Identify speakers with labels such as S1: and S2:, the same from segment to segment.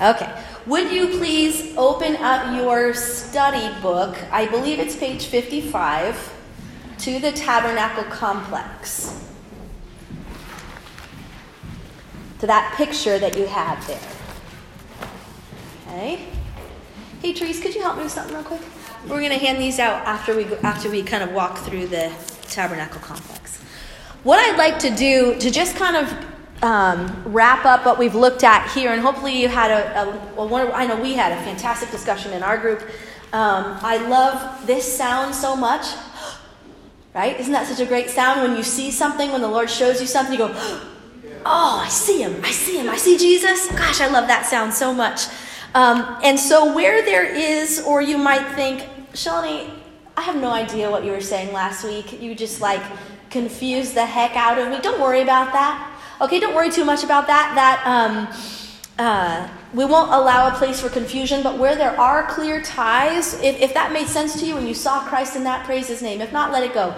S1: Okay. Would you please open up your study book, I believe it's page 55, to the Tabernacle Complex. To that picture that you have there. Okay. Hey, Therese, could you help me with something real quick? We're going to hand these out after we kind of walk through the Tabernacle Complex. What I'd like to do to just kind of wrap up what we've looked at here, and hopefully you had I know we had a fantastic discussion in our group. I love this sound so much, right? Isn't that such a great sound when you see something, when the Lord shows you something, you go, oh, I see him, I see Jesus. Gosh, I love that sound so much. And so where there is, or you might think, Shalini, I have no idea what you were saying last week. You just confused the heck out of me. Don't worry about that. Okay, don't worry too much about that. We won't allow a place for confusion, but where there are clear ties, if that made sense to you and you saw Christ in that, praise his name. If not, let it go.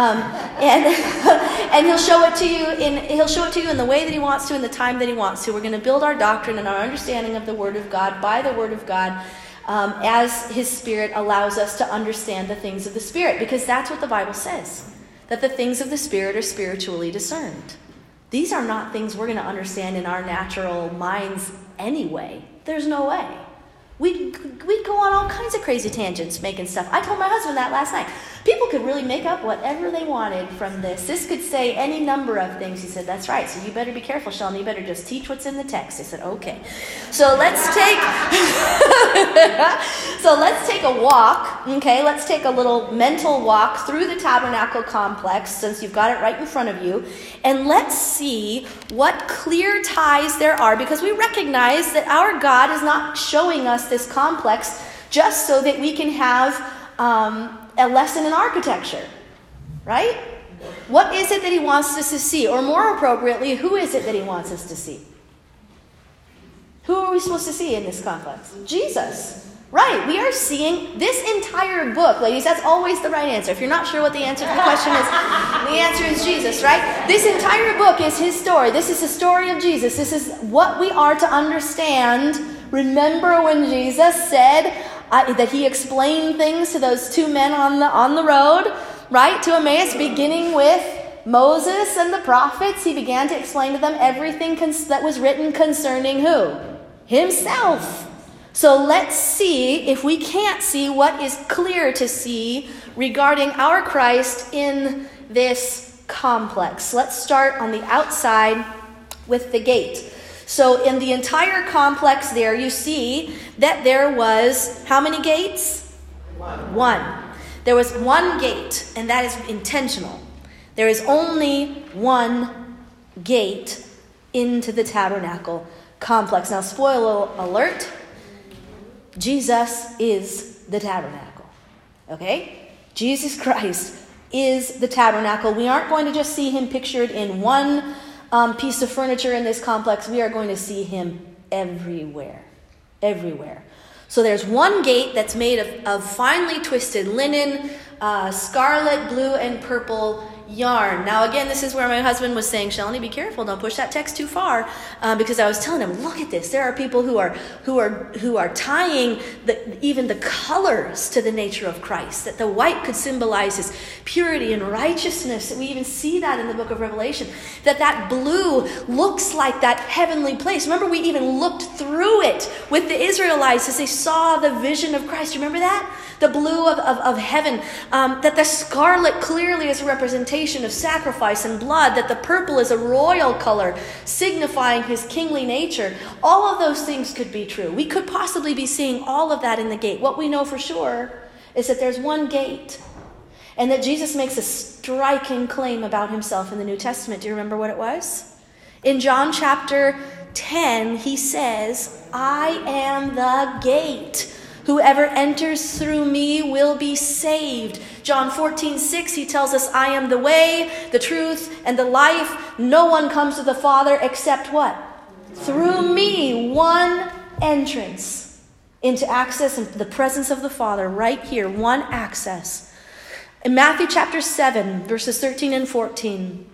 S1: And he'll show it to you in the way that he wants to, in the time that he wants to. We're going to build our doctrine and our understanding of the Word of God by the Word of God as his Spirit allows us to understand the things of the Spirit, because that's what the Bible says, that the things of the Spirit are spiritually discerned. These are not things we're going to understand in our natural minds anyway. There's no way. We'd go on all kinds of crazy tangents making stuff. I told my husband that last night. People could really make up whatever they wanted from this. This could say any number of things. He said, that's right. So you better be careful, Sheldon. You better just teach what's in the text. I said, okay. So let's take a walk. Okay, let's take a little mental walk through the Tabernacle Complex, since you've got it right in front of you. And let's see what clear ties there are, because we recognize that our God is not showing us this complex just so that we can have a lesson in architecture, right? What is it that he wants us to see? Or more appropriately, who is it that he wants us to see? Who are we supposed to see in this complex? Jesus. Right, we are seeing this entire book, ladies. That's always the right answer. If you're not sure what the answer to the question is, the answer is Jesus, right? This entire book is his story. This is the story of Jesus. This is what we are to understand. Remember when Jesus said that he explained things to those two men on the road, right, to Emmaus, beginning with Moses and the prophets. He began to explain to them everything that was written concerning who? Himself. So let's see if we can't see what is clear to see regarding our Christ in this complex. Let's start on the outside with the gate. So in the entire complex there, you see that there was how many gates? One. There was one gate, and that is intentional. There is only one gate into the tabernacle complex. Now, spoiler alert, Jesus is the tabernacle. Okay? Jesus Christ is the tabernacle. We aren't going to just see him pictured in one piece of furniture in this complex. We are going to see him everywhere. Everywhere. So there's one gate that's made of finely twisted linen, scarlet, blue, and purple yarn. Now again, this is where my husband was saying, Shalini, be careful, don't push that text too far, because I was telling him, look at this. There are people who are tying even the colors to the nature of Christ. That the white could symbolize his purity and righteousness. We even see that in the book of Revelation. That blue looks like that heavenly place. Remember, we even looked through it with the Israelites as they saw the vision of Christ. You remember that? The blue of heaven. That the scarlet clearly is a representation of sacrifice and blood, that the purple is a royal color signifying his kingly nature. All of those things could be true. We could possibly be seeing all of that in the gate. What we know for sure is that there's one gate, and that Jesus makes a striking claim about himself in the New Testament. Do you remember what it was? In John chapter 10, he says, I am the gate. Whoever enters through me will be saved. John 14:6, he tells us, I am the way, the truth, and the life. No one comes to the Father except what? Through me. One entrance into access and the presence of the Father right here. One access. In Matthew chapter 7, verses 13 and 14,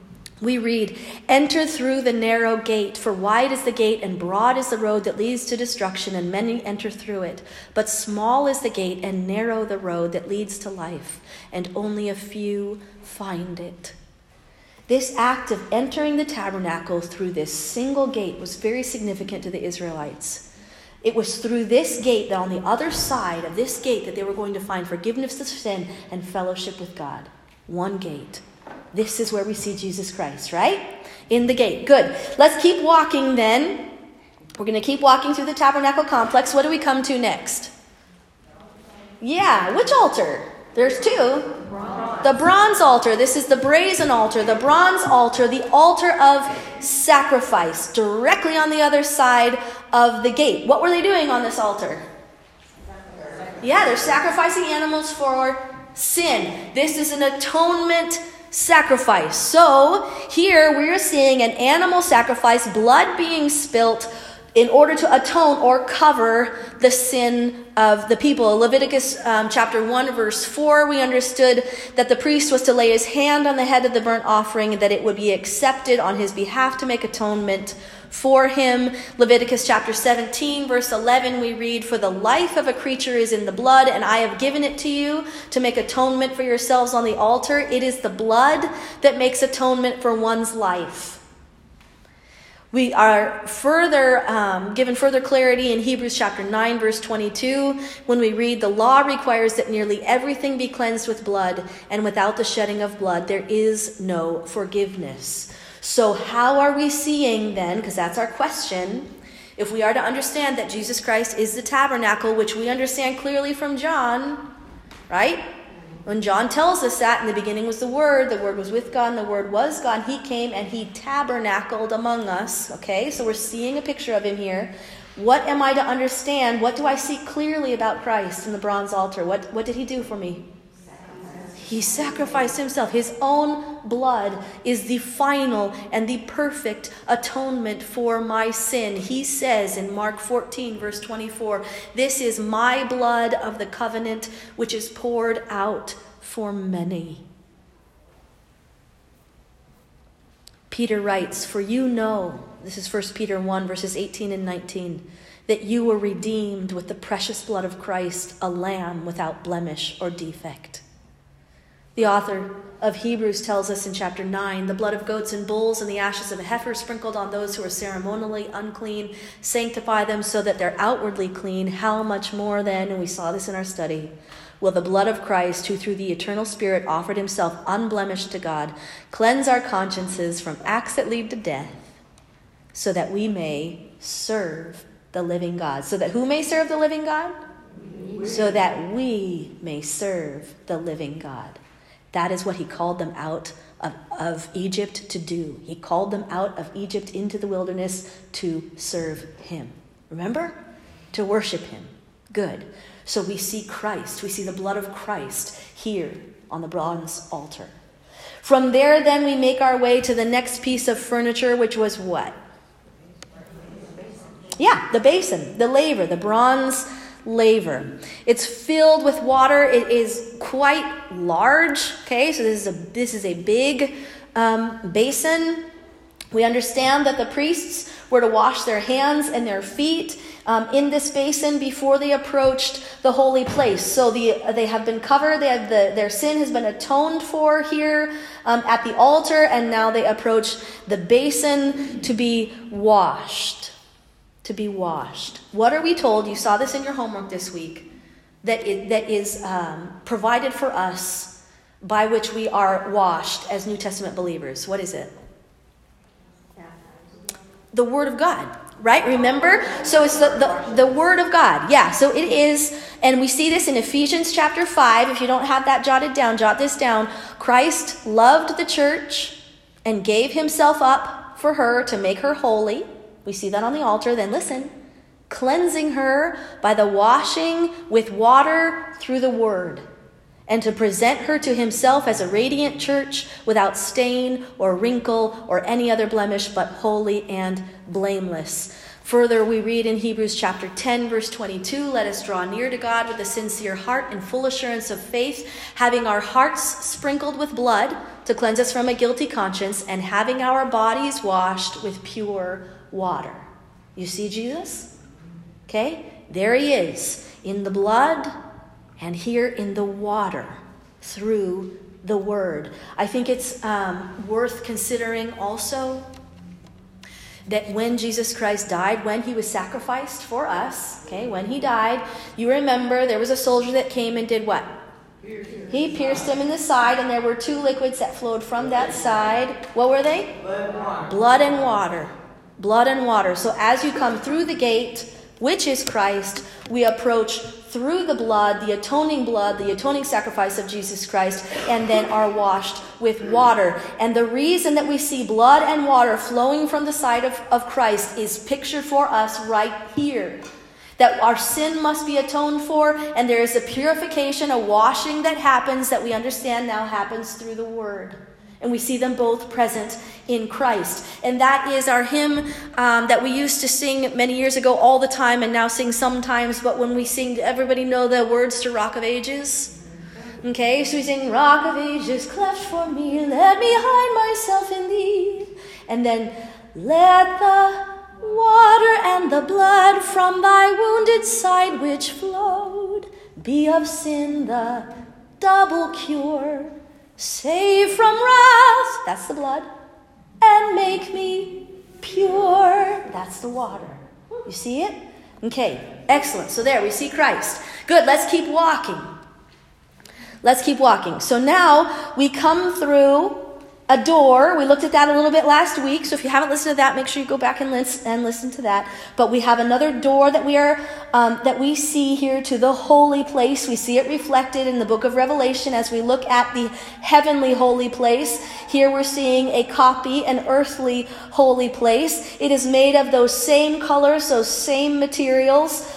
S1: We read, "Enter through the narrow gate, for wide is the gate and broad is the road that leads to destruction, and many enter through it. But small is the gate and narrow the road that leads to life, and only a few find it." This act of entering the tabernacle through this single gate was very significant to the Israelites. It was through this gate, that on the other side of this gate, that they were going to find forgiveness of sin and fellowship with God. One gate. This is where we see Jesus Christ, right? In the gate. Good. Let's keep walking then. We're going to keep walking through the tabernacle complex. What do we come to next? Yeah, which altar? There's two. The bronze altar. This is the brazen altar, the bronze altar, the altar of sacrifice, directly on the other side of the gate. What were they doing on this altar? Yeah, they're sacrificing animals for sin. This is an atonement sacrifice. So here we are seeing an animal sacrifice, blood being spilt in order to atone or cover the sin of the people. Leviticus chapter 1 verse 4, we understood that the priest was to lay his hand on the head of the burnt offering, that it would be accepted on his behalf to make atonement for him. Leviticus chapter 17 verse 11, we read, "For the life of a creature is in the blood, and I have given it to you to make atonement for yourselves on the altar." It is the blood that makes atonement for one's life. We are given further clarity in Hebrews chapter 9, verse 22, when we read, "The law requires that nearly everything be cleansed with blood, and without the shedding of blood, there is no forgiveness." So how are we seeing then, because that's our question, if we are to understand that Jesus Christ is the tabernacle, which we understand clearly from John, right? When John tells us that in the beginning was the Word was with God, and the Word was God, he came and he tabernacled among us. Okay, so we're seeing a picture of him here. What am I to understand? What do I see clearly about Christ in the bronze altar? What did he do for me? He sacrificed himself. His own blood is the final and the perfect atonement for my sin. He says in Mark 14, verse 24, "This is my blood of the covenant, which is poured out for many." Peter writes, "For you know," this is 1 Peter 1, verses 18 and 19, "that you were redeemed with the precious blood of Christ, a lamb without blemish or defect." The author of Hebrews tells us in chapter 9, "The blood of goats and bulls and the ashes of a heifer sprinkled on those who are ceremonially unclean sanctify them so that they're outwardly clean. How much more then," and we saw this in our study, "will the blood of Christ, who through the eternal Spirit offered himself unblemished to God, cleanse our consciences from acts that lead to death, so that we may serve the living God." So that who may serve the living God? So that we may serve the living God. That is what he called them out of Egypt to do. He called them out of Egypt into the wilderness to serve him. Remember? To worship him. Good. So we see Christ. We see the blood of Christ here on the bronze altar. From there, then, we make our way to the next piece of furniture, which was what? Yeah, the basin, the laver, the bronze laver. It's filled with water. It is quite large. Okay, so this is a big basin. We understand that the priests were to wash their hands and their feet in this basin before they approached the holy place. So they have been covered. Their sin has been atoned for here at the altar, and now they approach the basin to be washed. To be washed. What are we told? You saw this in your homework this week. That is provided for us by which we are washed as New Testament believers. What is it? The Word of God, right? Remember? So it's the Word of God. Yeah, so it is, and we see this in Ephesians chapter 5. If you don't have that jotted down, jot this down. Christ loved the church and gave himself up for her to make her holy. We see that on the altar. Then listen, cleansing her by the washing with water through the word, and to present her to himself as a radiant church without stain or wrinkle or any other blemish, but holy and blameless. Further, we read in Hebrews chapter 10, verse 22, let us draw near to God with a sincere heart and full assurance of faith, having our hearts sprinkled with blood to cleanse us from a guilty conscience, and having our bodies washed with pure water. You see Jesus? Okay, there he is in the blood and here in the water through the word. I think it's worth considering also that when Jesus Christ died, when he was sacrificed for us, okay, when he died, you remember there was a soldier that came and did what? He pierced him in the side, and there were two liquids that flowed from that side. What were they? Blood and water. Blood and water. So as you come through the gate, which is Christ, we approach through the blood, the atoning sacrifice of Jesus Christ, and then are washed with water. And the reason that we see blood and water flowing from the side of Christ is pictured for us right here. That our sin must be atoned for, and there is a purification, a washing that happens that we understand now happens through the Word. And we see them both present in Christ. And that is our hymn that we used to sing many years ago all the time and now sing sometimes. But when we sing, everybody know the words to Rock of Ages? Okay, so we sing, Rock of Ages, cleft for me, let me hide myself in thee. And then, let the water and the blood from thy wounded side which flowed be of sin the double cure. Save from wrath, that's the blood, and make me pure, that's the water. You see it? Okay, excellent. So there, we see Christ. Good, let's keep walking. Let's keep walking. So now we come through a door. We looked at that a little bit last week. So if you haven't listened to that, make sure you go back and listen to that. But we have another door that we see here to the holy place. We see it reflected in the book of Revelation as we look at the heavenly holy place. Here we're seeing a copy, an earthly holy place. It is made of those same colors, those same materials.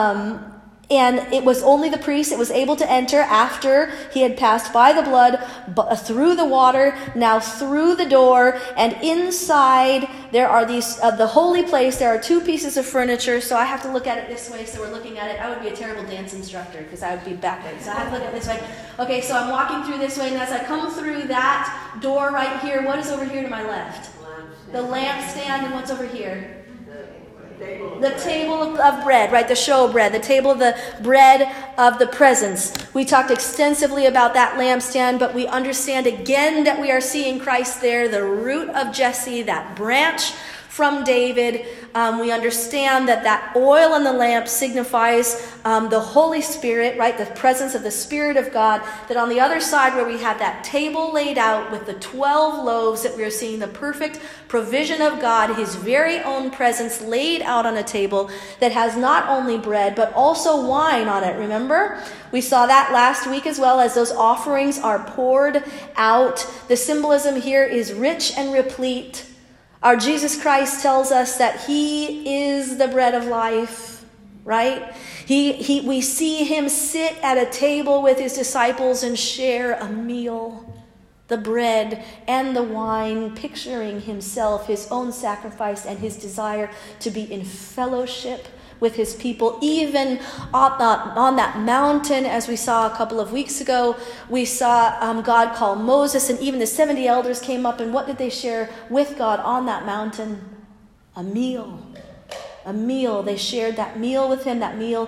S1: And it was only the priest that was able to enter after he had passed by the blood, through the water, now through the door. And inside there are these, the holy place, there are two pieces of furniture. So I have to look at it this way. So we're looking at it. I would be a terrible dance instructor because I would be backwards. So I have to look at it this way. Okay, so I'm walking through this way. And as I come through that door right here, what is over here to my left? The lampstand. And what's over here? The table of bread, right? The show bread, the table of the bread of the presence. We talked extensively about that lampstand, but we understand again that we are seeing Christ there, the root of Jesse, that branch from David. We understand that oil in the lamp signifies the Holy Spirit, right? The presence of the Spirit of God. That on the other side where we have that table laid out with the 12 loaves, that we are seeing the perfect provision of God, his very own presence laid out on a table that has not only bread, but also wine on it. Remember? We saw that last week as well, as those offerings are poured out. The symbolism here is rich and replete. Our Jesus Christ tells us that he is the bread of life, right? We see him sit at a table with his disciples and share a meal, the bread and the wine, picturing himself, his own sacrifice, and his desire to be in fellowship with his people. Even on that mountain, as we saw a couple of weeks ago, we saw God call Moses, and even the 70 elders came up, and what did they share with God on that mountain? A meal. A meal. They shared that meal with him, that meal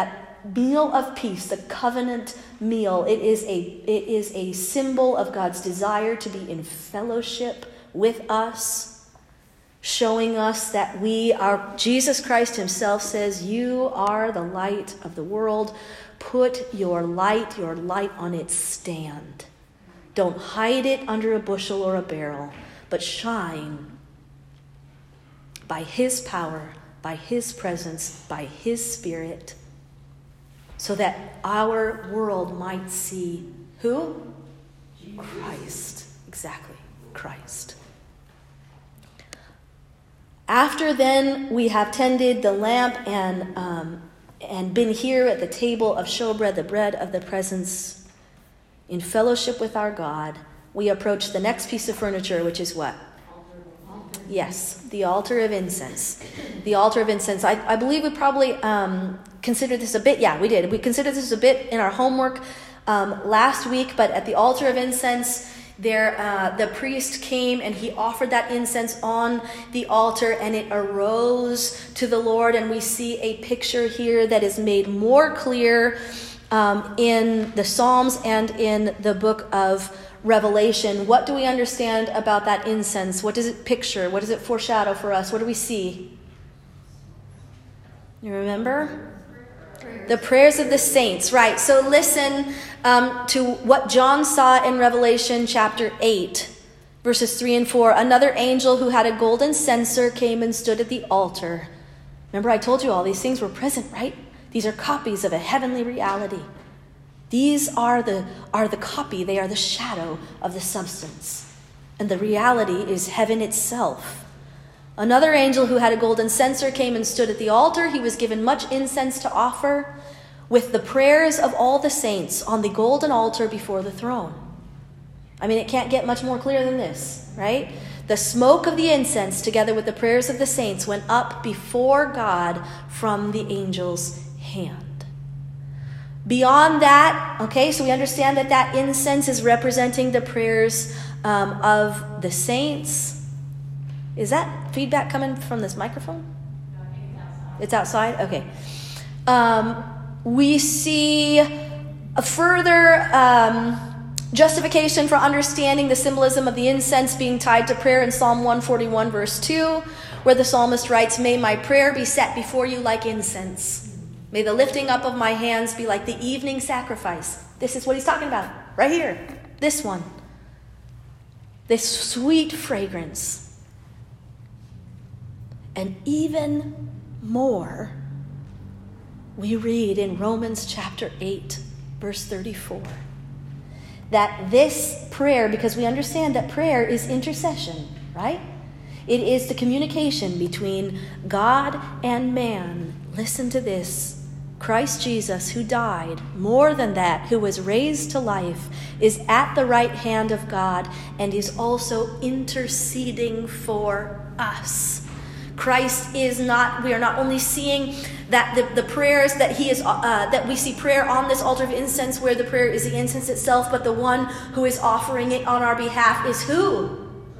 S1: of peace, the covenant meal. It is a symbol of God's desire to be in fellowship with us, showing us that we are, Jesus Christ himself says, you are the light of the world. Put your light on its stand. Don't hide it under a bushel or a barrel, but shine by his power, by his presence, by his Spirit, so that our world might see who? Christ. Exactly, Christ. After then we have tended the lamp and been here at the table of showbread, the bread of the presence, in fellowship with our God, we approach the next piece of furniture, which is what? Yes, the altar of incense. The altar of incense. I believe we probably considered this a bit. Yeah, we did. We considered this a bit in our homework last week, but at the altar of incense, the priest came and he offered that incense on the altar, and it arose to the Lord. And we see a picture here that is made more clear in the Psalms and in the book of Revelation. What do we understand about that incense? What does it picture? What does it foreshadow for us? What do we see? You remember? The prayers of the saints, right? So listen to what John saw in Revelation chapter 8, verses 3 and 4. Another angel who had a golden censer came and stood at the altar. Remember, I told you all these things were present, right? These are copies of a heavenly reality. These are the copy. They are the shadow of the substance. And the reality is heaven itself. Another angel who had a golden censer came and stood at the altar. He was given much incense to offer with the prayers of all the saints on the golden altar before the throne. I mean, it can't get much more clear than this, right? The smoke of the incense, together with the prayers of the saints, went up before God from the angel's hand. Beyond that, okay, so we understand that incense is representing the prayers of the saints. Is that feedback coming from this microphone?
S2: No, I think
S1: it's outside. Okay. We see a further justification for understanding the symbolism of the incense being tied to prayer in Psalm 141, verse 2, where the psalmist writes, "May my prayer be set before you like incense. May the lifting up of my hands be like the evening sacrifice." This is what he's talking about right here. This one. This sweet fragrance. And even more, we read in Romans chapter 8, verse 34, that this prayer, because we understand that prayer is intercession, right? It is the communication between God and man. Listen to this. Christ Jesus, who died, more than that, who was raised to life, is at the right hand of God and is also interceding for us. Christ is not, we are not only seeing that the prayers that he is, that we see prayer on this altar of incense where the prayer is the incense itself, but the one who is offering it on our behalf is who?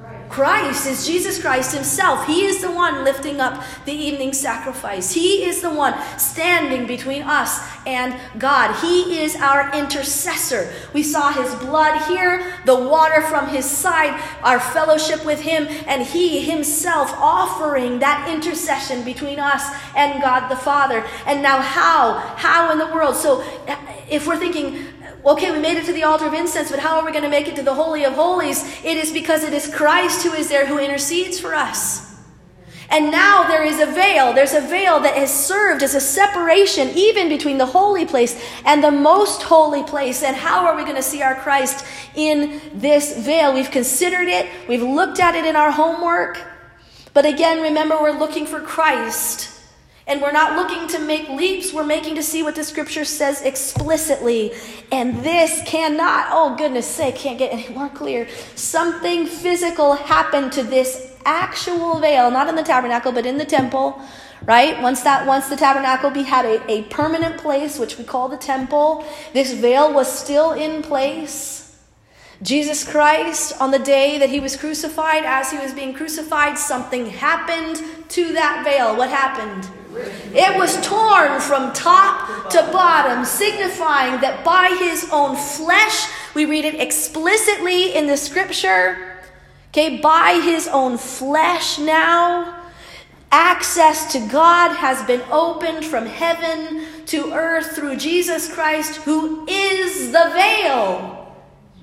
S1: Christ is Jesus Christ himself. He is the one lifting up the evening sacrifice. He is the one standing between us and God. He is our intercessor. We saw his blood here, the water from his side, our fellowship with him, and he himself offering that intercession between us and God the Father. And now how in the world? So if we're thinking, okay, we made it to the altar of incense, but how are we going to make it to the Holy of Holies? It is because it is Christ who is there, who intercedes for us. And now there is a veil. There's a veil that has served as a separation even between the holy place and the most holy place. And how are we going to see our Christ in this veil? We've considered it. We've looked at it in our homework. But again, remember, we're looking for Christ. And we're not looking to make leaps. We're making to see what the scripture says explicitly. And this cannot, oh goodness sake, can't get any more clear. Something physical happened to this actual veil, not in the tabernacle, but in the temple, right? Once the tabernacle had a permanent place, which we call the temple, this veil was still in place. Jesus Christ, on the day that he was crucified, as he was being crucified, something happened to that veil. What happened? It was torn from top to bottom, signifying that by his own flesh, we read it explicitly in the scripture, okay, by his own flesh now, access to God has been opened from heaven to earth through Jesus Christ, who is the veil.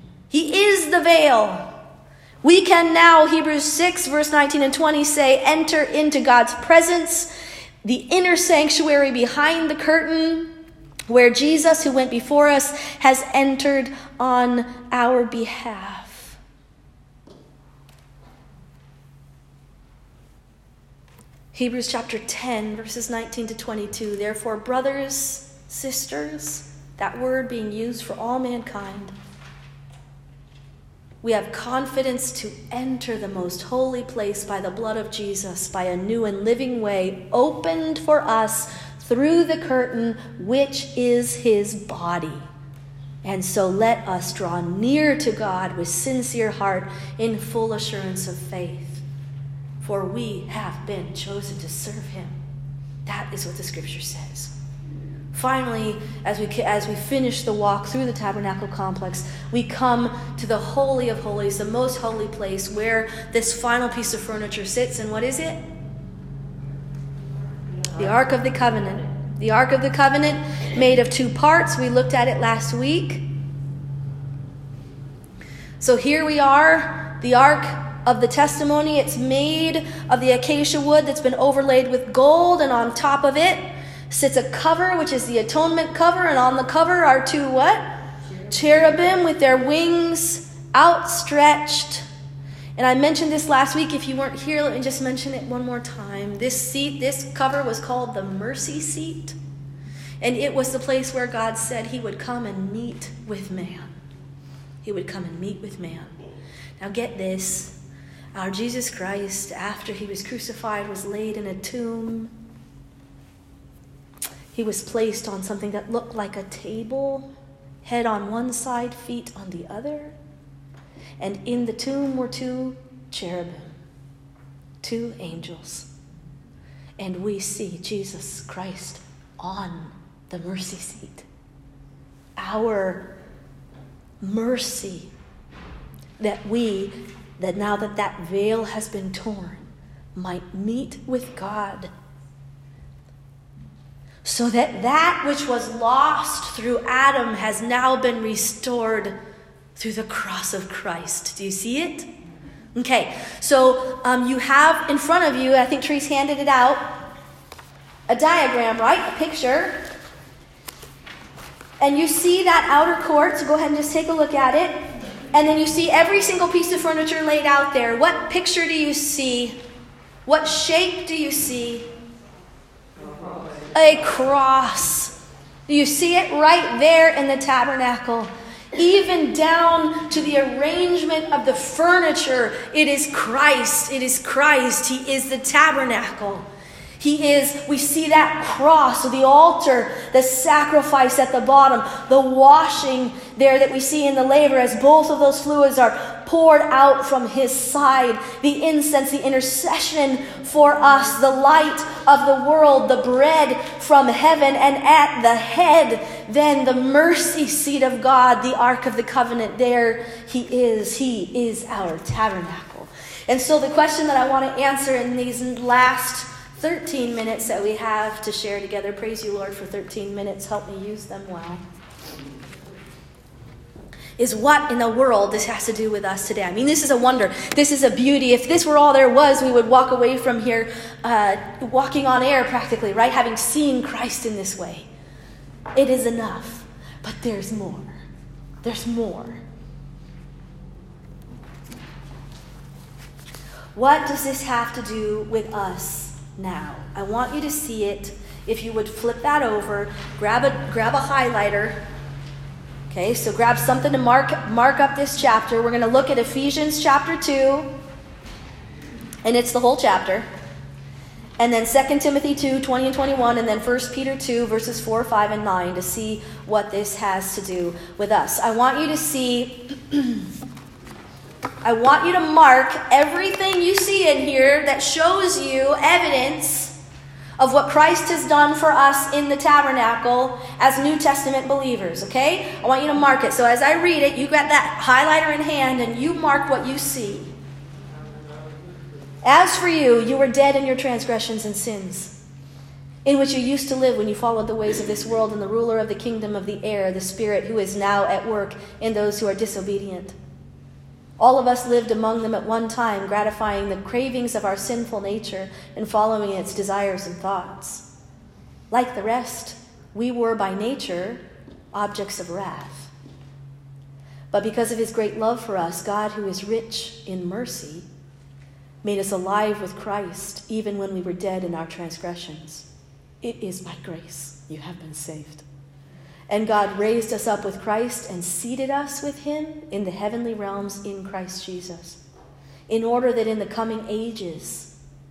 S1: He is the veil. We can now, Hebrews 6, verse 19 and 20 say, enter into God's presence, the inner sanctuary behind the curtain, where Jesus, who went before us, has entered on our behalf. Hebrews chapter 10, verses 19 to 22. Therefore, brothers, sisters, that word being used for all mankind, We have confidence to enter the most holy place by the blood of Jesus, by a new and living way opened for us through the curtain, which is his body. And so let us draw near to God with sincere heart in full assurance of faith. For we have been chosen to serve him. That is what the scripture says. Finally, as we finish the walk through the tabernacle complex, we come to the Holy of Holies, the most holy place where this final piece of furniture sits. And what is it? The Ark of the Covenant. The Ark of the Covenant, made of 2 parts. We looked at it last week. So here we are, the Ark of the Testimony. It's made of the acacia wood that's been overlaid with gold, and on top of it sits a cover, which is the atonement cover, and on the cover are 2 what? Cherubim with their wings outstretched. And I mentioned this last week. If you weren't here, let me just mention it one more time. This cover was called the mercy seat. And it was the place where God said he would come and meet with man. He would come and meet with man. Now get this. Our Jesus Christ, after he was crucified, was laid in a tomb. He was placed on something that looked like a table, head on one side, feet on the other. And in the tomb were 2 cherubim, 2 angels. And we see Jesus Christ on the mercy seat. Our mercy that now that veil has been torn, might meet with God. So that which was lost through Adam has now been restored through the cross of Christ. Do you see it? Okay, so you have in front of you, I think Therese handed it out, a diagram, right? A picture. And you see that outer court, so go ahead and just take a look at it. And then you see every single piece of furniture laid out there. What picture do you see? What shape do you see? A cross. You see it right there in the tabernacle. Even down to the arrangement of the furniture, it is Christ. It is Christ. He is the tabernacle. We see that cross, the altar, the sacrifice at the bottom, the washing there that we see in the laver as both of those fluids are poured out from his side, the incense, the intercession for us, the light of the world, the bread from heaven, and at the head, then the mercy seat of God, the Ark of the Covenant. There he is our tabernacle. And so the question that I want to answer in these last 13 minutes that we have to share together. Praise you, Lord, for 13 minutes. Help me use them well. Is what in the world this has to do with us today. I mean, this is a wonder. This is a beauty. If this were all there was, we would walk away from here walking on air practically, right? Having seen Christ in this way. It is enough. But there's more. There's more. What does this have to do with us now? I want you to see it. If you would flip that over, grab a highlighter. Okay, so grab something to mark up this chapter. We're going to look at Ephesians chapter 2, and it's the whole chapter. And then 2 Timothy 2, 20 and 21, and then 1 Peter 2, verses 4, 5, and 9 to see what this has to do with us. I want you to see, I want you to mark everything you see in here that shows you evidence of what Christ has done for us in the tabernacle as New Testament believers, okay? I want you to mark it. So as I read it, you got that highlighter in hand and you mark what you see. As for you, you were dead in your transgressions and sins, in which you used to live when you followed the ways of this world and the ruler of the kingdom of the air, the Spirit who is now at work in those who are disobedient. All of us lived among them at one time, gratifying the cravings of our sinful nature and following its desires and thoughts. Like the rest, we were by nature objects of wrath. But because of his great love for us, God, who is rich in mercy, made us alive with Christ, even when we were dead in our transgressions. It is by grace you have been saved. And God raised us up with Christ and seated us with him in the heavenly realms in Christ Jesus, in order that in the coming ages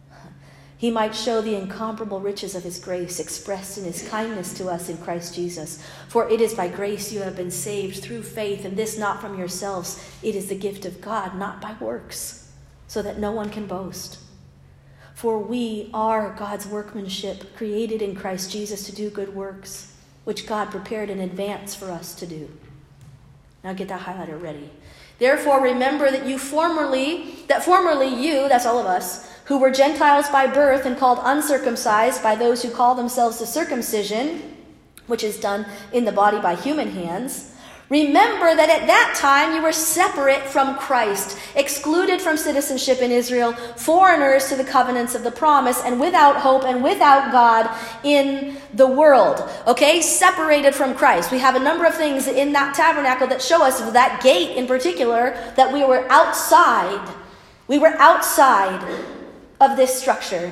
S1: he might show the incomparable riches of his grace expressed in his kindness to us in Christ Jesus. For it is by grace you have been saved through faith, and this not from yourselves. It is the gift of God, not by works, so that no one can boast. For we are God's workmanship, created in Christ Jesus to do good works, which God prepared in advance for us to do. Now get that highlighter ready. Therefore remember that formerly you, that's all of us, who were Gentiles by birth and called uncircumcised by those who call themselves the circumcision, which is done in the body by human hands. Remember that at that time you were separate from Christ, excluded from citizenship in Israel, foreigners to the covenants of the promise, and without hope and without God in the world. Okay, separated from Christ. We have a number of things in that tabernacle that show us, that gate in particular, that we were outside. We were outside of this structure,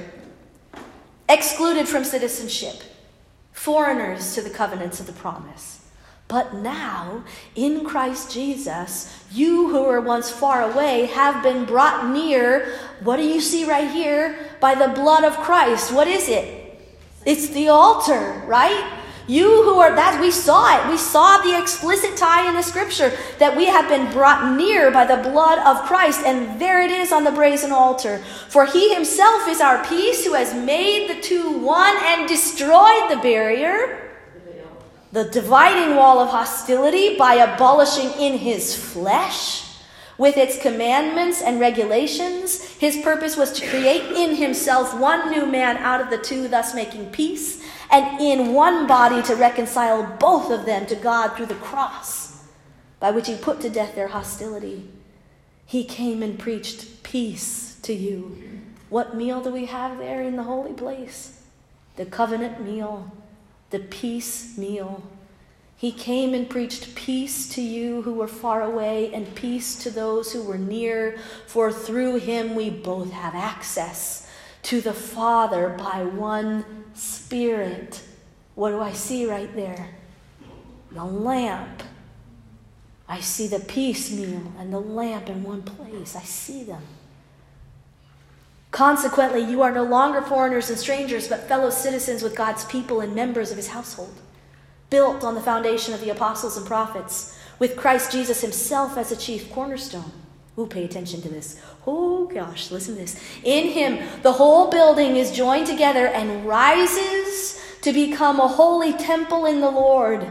S1: excluded from citizenship, foreigners to the covenants of the promise. But now, in Christ Jesus, you who were once far away have been brought near. What do you see right here? By the blood of Christ. What is it? It's the altar, right? You who are, that we saw it. We saw the explicit tie in the scripture that we have been brought near by the blood of Christ. And there it is on the brazen altar. For he himself is our peace, who has made the two one and destroyed the barrier, the dividing wall of hostility, by abolishing in his flesh, with its commandments and regulations. His purpose was to create in himself one new man out of the two, thus making peace, and in one body to reconcile both of them to God through the cross, by which he put to death their hostility. He came and preached peace to you. What meal do we have there in the holy place? The covenant meal, the peace meal. He came and preached peace to you who were far away, and peace to those who were near. For through him we both have access to the Father by one Spirit. What do I see right there? The lamp. I see the peace meal and the lamp in one place. I see them. Consequently, you are no longer foreigners and strangers, but fellow citizens with God's people and members of his household, built on the foundation of the apostles and prophets, with Christ Jesus himself as the chief cornerstone. Ooh, pay attention to this. Oh gosh, listen to this. In him, the whole building is joined together and rises to become a holy temple in the Lord.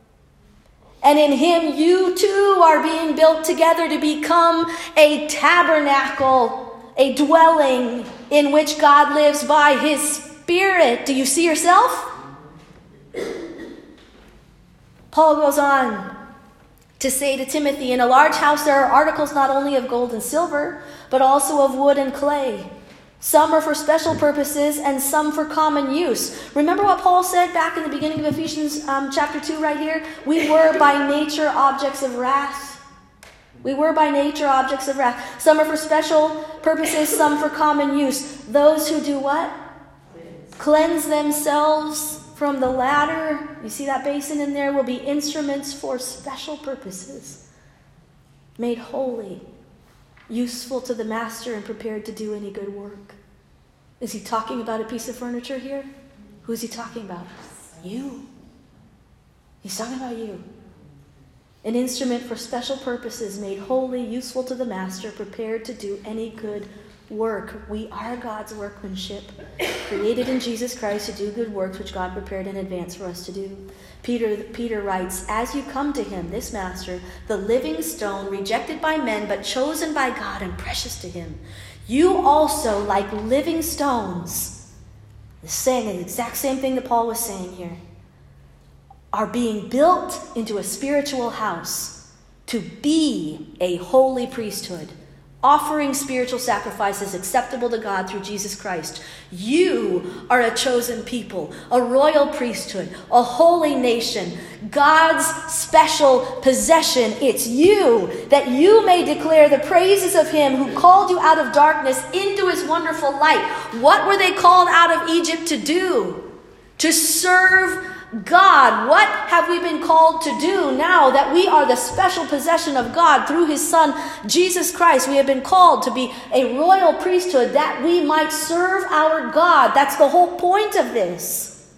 S1: And in him, you too are being built together to become a tabernacle, a dwelling in which God lives by his Spirit. Do you see yourself? Paul goes on to say to Timothy, in a large house there are articles not only of gold and silver, but also of wood and clay. Some are for special purposes and some for common use. Remember what Paul said back in the beginning of Ephesians chapter 2 right here? We were by nature objects of wrath. We were by nature objects of wrath. Some are for special purposes, some for common use. Those who do what? Cleanse themselves from the latter, you see that basin in there, will be instruments for special purposes, made holy, useful to the master, and prepared to do any good work. Is he talking about a piece of furniture here? Who is he talking about? You. He's talking about you. An instrument for special purposes, made holy, useful to the master, prepared to do any good work. We are God's workmanship, created in Jesus Christ to do good works which God prepared in advance for us to do. Peter writes, as you come to him, this master, the living stone, rejected by men but chosen by God and precious to him, you also, like living stones, saying the exact same thing that Paul was saying here, are being built into a spiritual house to be a holy priesthood, offering spiritual sacrifices acceptable to God through Jesus Christ. You are a chosen people, a royal priesthood, a holy nation, God's special possession. It's you, that you may declare the praises of him who called you out of darkness into his wonderful light. What were they called out of Egypt to do? to serve God. What have we been called to do now that we are the special possession of God through his Son, Jesus Christ? We have been called to be a royal priesthood that we might serve our God. That's the whole point of this.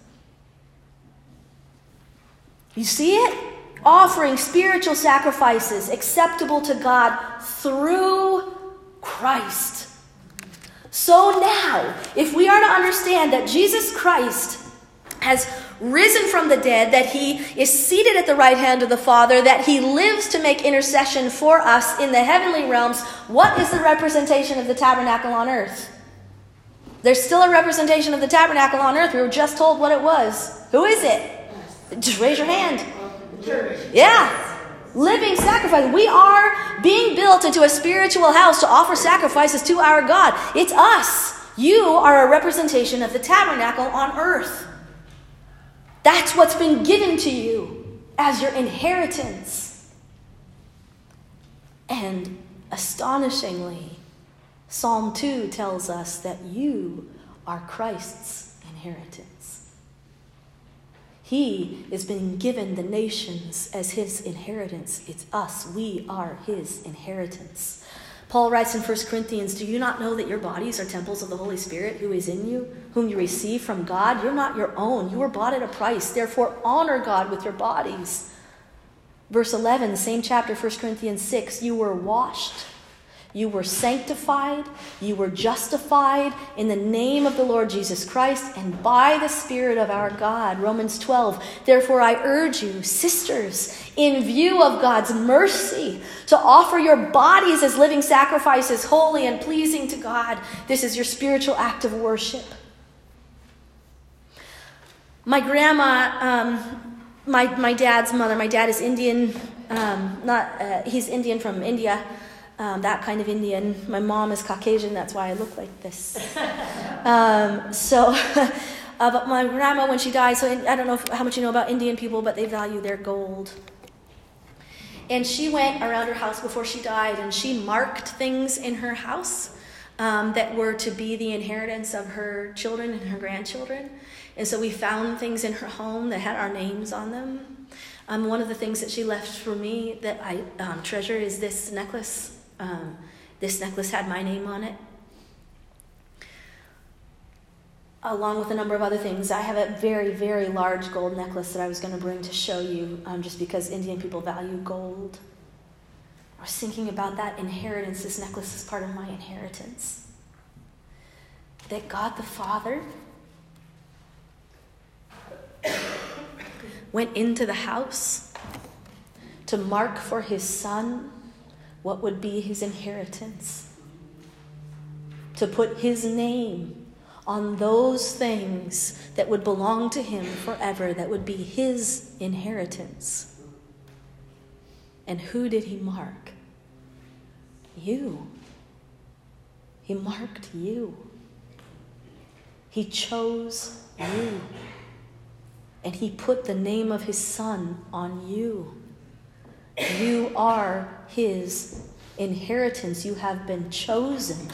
S1: You see it? Offering spiritual sacrifices acceptable to God through Christ. So now, if we are to understand that Jesus Christ has risen from the dead, that he is seated at the right hand of the Father, that he lives to make intercession for us in the heavenly realms, what is the representation of the tabernacle on earth? There's still a representation of the tabernacle on earth. We were just told what it was. Who is it? Just raise your hand. Yeah. Living sacrifice. We are being built into a spiritual house to offer sacrifices to our God. It's us. You are a representation of the tabernacle on earth. That's what's been given to you as your inheritance. And astonishingly, Psalm 2 tells us that you are Christ's inheritance. He is being given the nations as his inheritance. It's us. We are his inheritance. Paul writes in 1 Corinthians, do you not know that your bodies are temples of the Holy Spirit who is in you, whom you receive from God? You're not your own. You were bought at a price. Therefore, honor God with your bodies. Verse 11, same chapter, 1 Corinthians 6, you were washed. You were sanctified, you were justified in the name of the Lord Jesus Christ and by the Spirit of our God. Romans 12, therefore I urge you, sisters, in view of God's mercy, to offer your bodies as living sacrifices, holy and pleasing to God. This is your spiritual act of worship. My grandma, my dad's mother, my dad is Indian, he's Indian from India. That kind of Indian. My mom is Caucasian, that's why I look like this. But my grandma, when she died, so I don't know how much you know about Indian people, but they value their gold. And she went around her house before she died, and she marked things in her house that were to be the inheritance of her children and her grandchildren. And so we found things in her home that had our names on them. One of the things that she left for me that I treasure is this necklace. This necklace had my name on it, along with a number of other things. I have a very, very large gold necklace that I was going to bring to show you, just because Indian people value gold. I was thinking about that inheritance. This necklace is part of my inheritance. That God the Father went into the house to mark for his Son what would be his inheritance, to put his name on those things that would belong to him forever, that would be his inheritance. And who did he mark? You. He marked you. He chose you. And he put the name of his Son on you. You are his inheritance. You have been chosen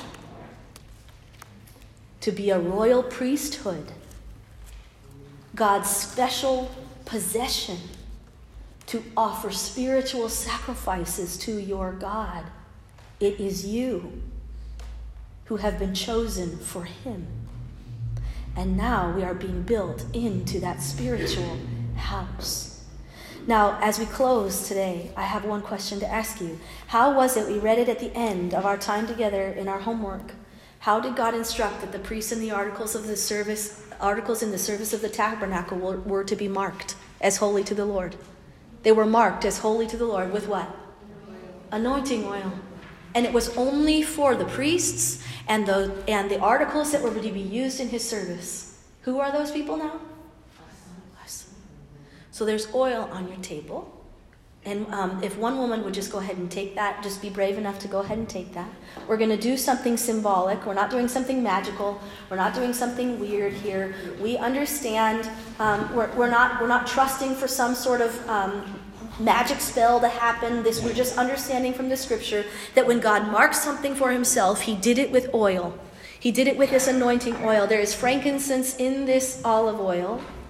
S1: to be a royal priesthood, God's special possession, to offer spiritual sacrifices to your God. It is you who have been chosen for him. And now we are being built into that spiritual house. Now, as we close today, I have one question to ask you. How was it, we read it at the end of our time together in our homework, how did God instruct that the priests and the articles in the service of the tabernacle were to be marked as holy to the Lord? They were marked as holy to the Lord with what? Anointing oil. And it was only for the priests and the articles that were to be used in his service. Who are those people now? Us. So there's oil on your table. And if one woman would just go ahead and take that, just be brave enough to go ahead and take that. We're going to do something symbolic. We're not doing something magical. We're not doing something weird here. We understand. We're not trusting for some sort of magic spell to happen. We're just understanding from the scripture that when God marked something for himself, he did it with oil. He did it with this anointing oil. There is frankincense in this olive oil.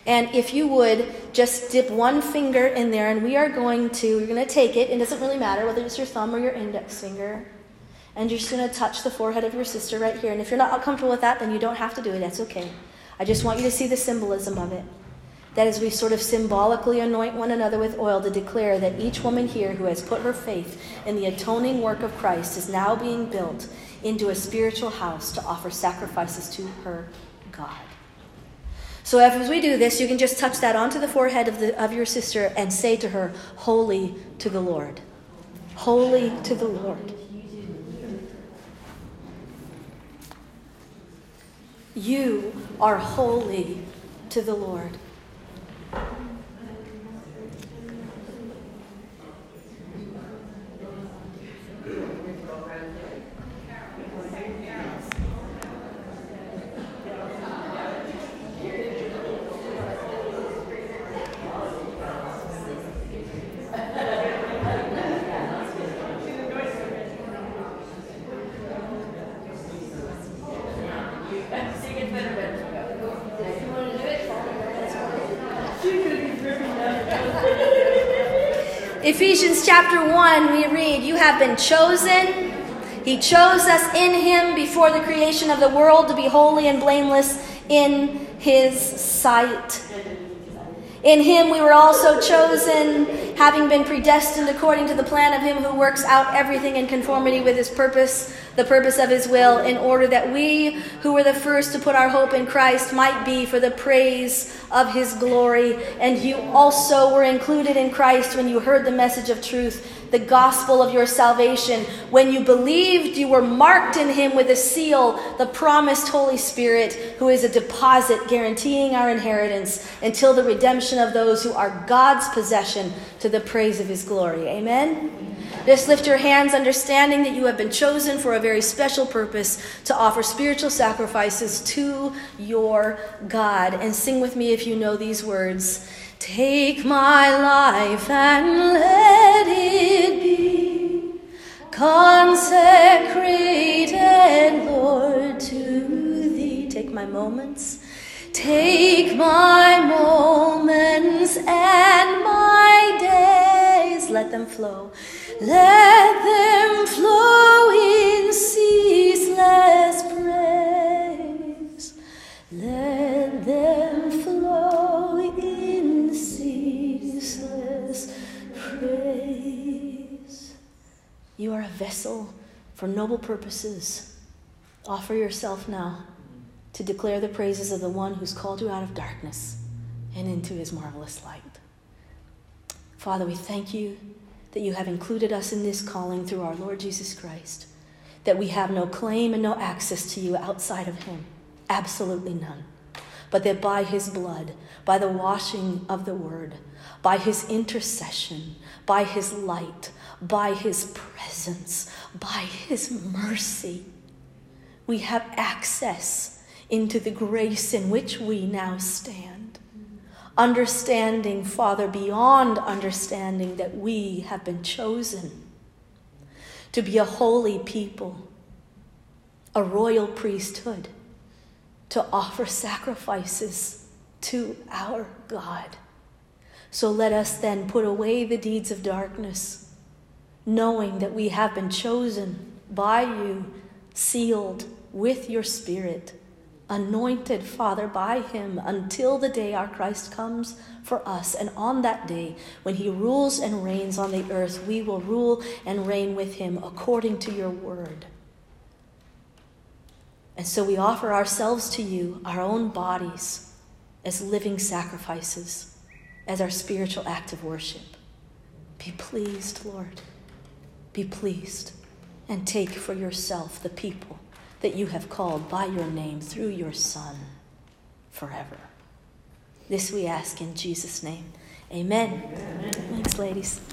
S1: And if you would, just dip one finger in there, and we're going to take it. It doesn't really matter whether it's your thumb or your index finger. And you're just going to touch the forehead of your sister right here. And if you're not comfortable with that, then you don't have to do it. That's okay. I just want you to see the symbolism of it. That as we sort of symbolically anoint one another with oil to declare that each woman here who has put her faith in the atoning work of Christ is now being built into a spiritual house to offer sacrifices to her God. So as we do this, you can just touch that onto the forehead of your sister and say to her, "Holy to the Lord. Holy to the Lord. You are holy to the Lord." Ephesians chapter 1, we read, "You have been chosen. He chose us in him before the creation of the world to be holy and blameless in his sight. In him we were also chosen, having been predestined according to the plan of him who works out everything in conformity with his purpose, the purpose of his will, in order that we who were the first to put our hope in Christ might be for the praise of his glory. And you also were included in Christ when you heard the message of truth, the gospel of your salvation. When you believed, you were marked in him with a seal, the promised Holy Spirit, who is a deposit guaranteeing our inheritance until the redemption of those who are God's possession to the praise of his glory." Amen? Just lift your hands, understanding that you have been chosen for a very special purpose to offer spiritual sacrifices to your God. And sing with me if you know these words. "Take my life and let it be consecrated, Lord, to thee." Take my moments. "Take my moments and my days." Let them flow. "Let them flow in ceaseless praise. Let them flow in ceaseless praise." You are a vessel for noble purposes. Offer yourself now to declare the praises of the one who's called you out of darkness and into his marvelous light. Father, we thank you that you have included us in this calling through our Lord Jesus Christ, that we have no claim and no access to you outside of him, absolutely none, but that by his blood, by the washing of the word, by his intercession, by his light, by his presence, by his mercy, we have access into the grace in which we now stand. Understanding, Father, beyond understanding that we have been chosen to be a holy people, a royal priesthood, to offer sacrifices to our God. So let us then put away the deeds of darkness, knowing that we have been chosen by you, sealed with your Spirit, anointed, Father, by him until the day our Christ comes for us. And on that day, when he rules and reigns on the earth, we will rule and reign with him according to your word. And so we offer ourselves to you, our own bodies, as living sacrifices, as our spiritual act of worship. Be pleased, Lord. Be pleased, and take for yourself the people that you have called by your name through your Son forever. This we ask in Jesus' name. Amen. Amen. Thanks, ladies.